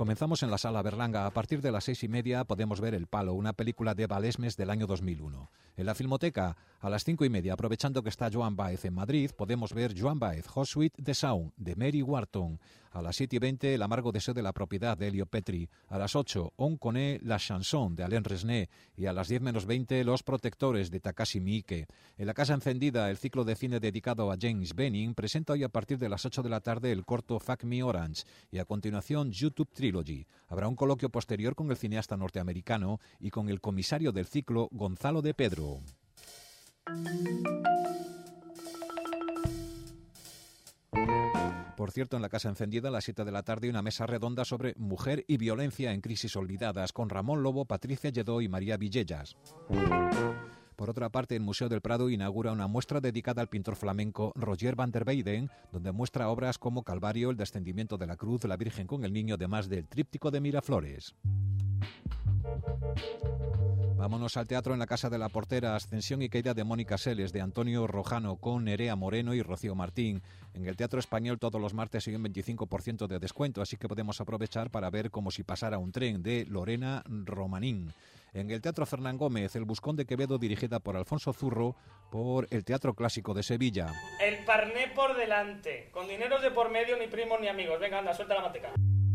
Comenzamos en la Sala Berlanga. A partir de las 6:30 podemos ver El Palo, una película de Valesmes del año 2001. En la Filmoteca, a las 5:30, aprovechando que está Joan Baez en Madrid, podemos ver Joan Baez, Hot Suite de Sound, de Mary Wharton. A las 7:20, El amargo deseo de la propiedad, de Elio Petri. A las 8, On connaît la chanson, de Alain Resnais. Y a las 10:20, Los protectores, de Takashi Miike. En la Casa Encendida, el ciclo de cine dedicado a James Benning, presenta hoy a partir de las 8 de la tarde el corto Fuck Me Orange. Y a continuación, YouTube Trilogy. Habrá un coloquio posterior con el cineasta norteamericano y con el comisario del ciclo, Gonzalo de Pedro. Por cierto, en la Casa Encendida, a las 7 de la tarde, una mesa redonda sobre mujer y violencia en crisis olvidadas, con Ramón Lobo, Patricia Lledó y María Villellas. Por otra parte, el Museo del Prado inaugura una muestra dedicada al pintor flamenco Roger van der Weyden, donde muestra obras como Calvario, El descendimiento de la cruz, La Virgen con el Niño, además del tríptico de Miraflores. Vámonos al teatro en la Casa de la Portera, Ascensión y caída de Mónica Seles, de Antonio Rojano, con Nerea Moreno y Rocío Martín. En el Teatro Español todos los martes hay un 25% de descuento, así que podemos aprovechar para ver Como si pasara un tren, de Lorena Romanín. En el Teatro Fernán Gómez, El Buscón de Quevedo, dirigida por Alfonso Zurro, por el Teatro Clásico de Sevilla. El parné por delante, con dineros de por medio, ni primos ni amigos. Venga, anda, suelta la manteca.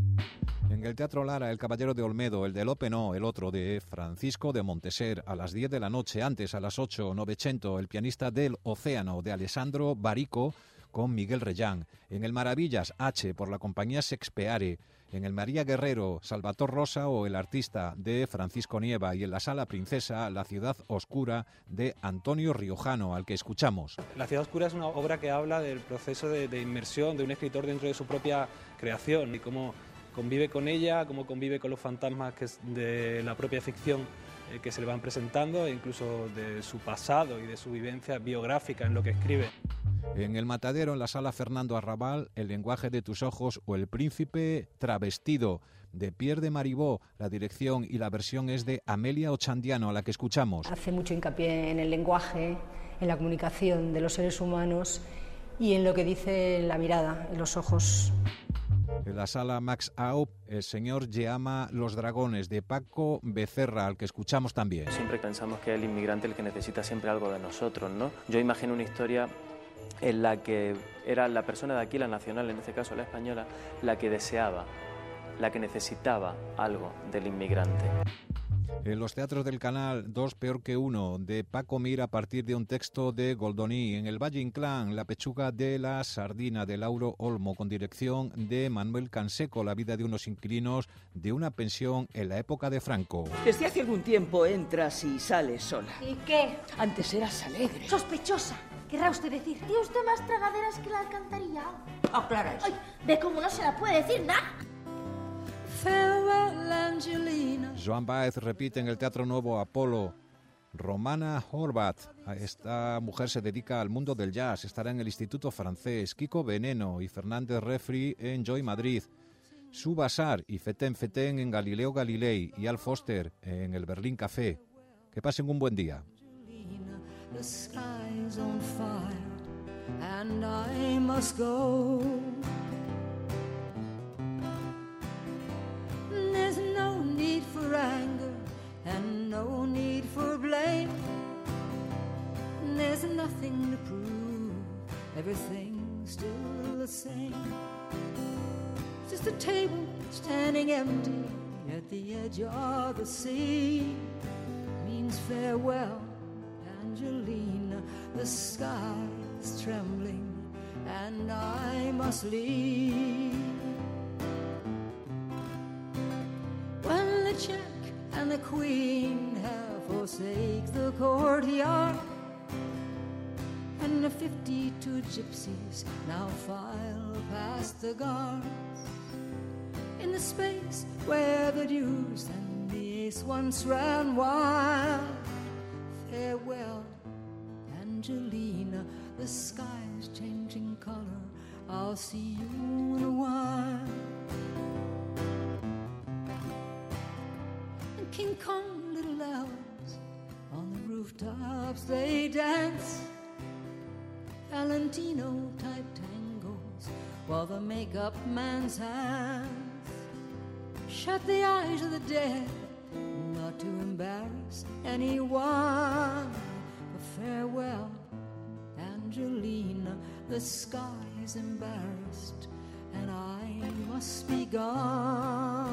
En el Teatro Lara, El Caballero de Olmedo, el de Lope no, el otro, de Francisco de Monteser, a las 10 de la noche. Antes, a las 8, Novecento, El pianista del Océano, de Alessandro Barico, con Miguel Reyán. En el Maravillas, H, por la compañía Sexpeare. En el María Guerrero, Salvator Rosa o El artista, de Francisco Nieva. Y en la Sala Princesa, La ciudad oscura, de Antonio Riojano, al que escuchamos. La ciudad oscura es una obra que habla del proceso de inmersión de un escritor dentro de su propia creación y cómo convive con ella, cómo convive con los fantasmas de la propia ficción que se le van presentando, e incluso de su pasado y de su vivencia biográfica en lo que escribe. En El Matadero, en la Sala Fernando Arrabal, El lenguaje de tus ojos o El príncipe travestido, de Pierre de Marivaux. La dirección y la versión es de Amelia Ochandiano, a la que escuchamos. Hace mucho hincapié en el lenguaje, en la comunicación de los seres humanos y en lo que dice la mirada, en los ojos. En la Sala Max Aup, El señor llama los dragones, de Paco Becerra, al que escuchamos también. Siempre pensamos que es el inmigrante el que necesita siempre algo de nosotros, ¿no? Yo imagino una historia en la que era la persona de aquí, la nacional, en este caso la española, la que deseaba, la que necesitaba algo del inmigrante. En los teatros del Canal, Dos peor que uno, de Paco Mir, a partir de un texto de Goldoni. En el Valle Inclán, La pechuga de la sardina, de Lauro Olmo, con dirección de Manuel Canseco, la vida de unos inquilinos de una pensión en la época de Franco. Desde hace algún tiempo entras y sales sola. ¿Y qué? Antes eras alegre. Sospechosa, querrá usted decir. ¿Tiene usted más tragaderas que la alcantarilla? Aclara eso. Ay, ve cómo no se la puede decir nada. Joan Baez repite en el Teatro Nuevo Apolo. Romana Horvat, esta mujer se dedica al mundo del jazz, estará en el Instituto Francés. Kiko Veneno y Fernández Refri en Joy Madrid. Sue Basar y Feten Feten en Galileo Galilei, y Al Foster en el Berlín Café. Que pasen un buen día. There's no need for anger and no need for blame. There's nothing to prove, everything's still the same. Just a table standing empty at the edge of the sea means farewell, Angelina. The sky's trembling and I must leave. When the Jack and the Queen have forsake the courtyard, and the 52 gypsies now file past the guards, in the space where the deuce and the ace once ran wild, farewell, Angelina, the sky's changing color, I'll see you in a while. King Kong little elves on the rooftops they dance, Valentino type tangos while the makeup man's hands shut the eyes of the dead, not to embarrass anyone. But farewell, Angelina, the sky is embarrassed, and I must be gone.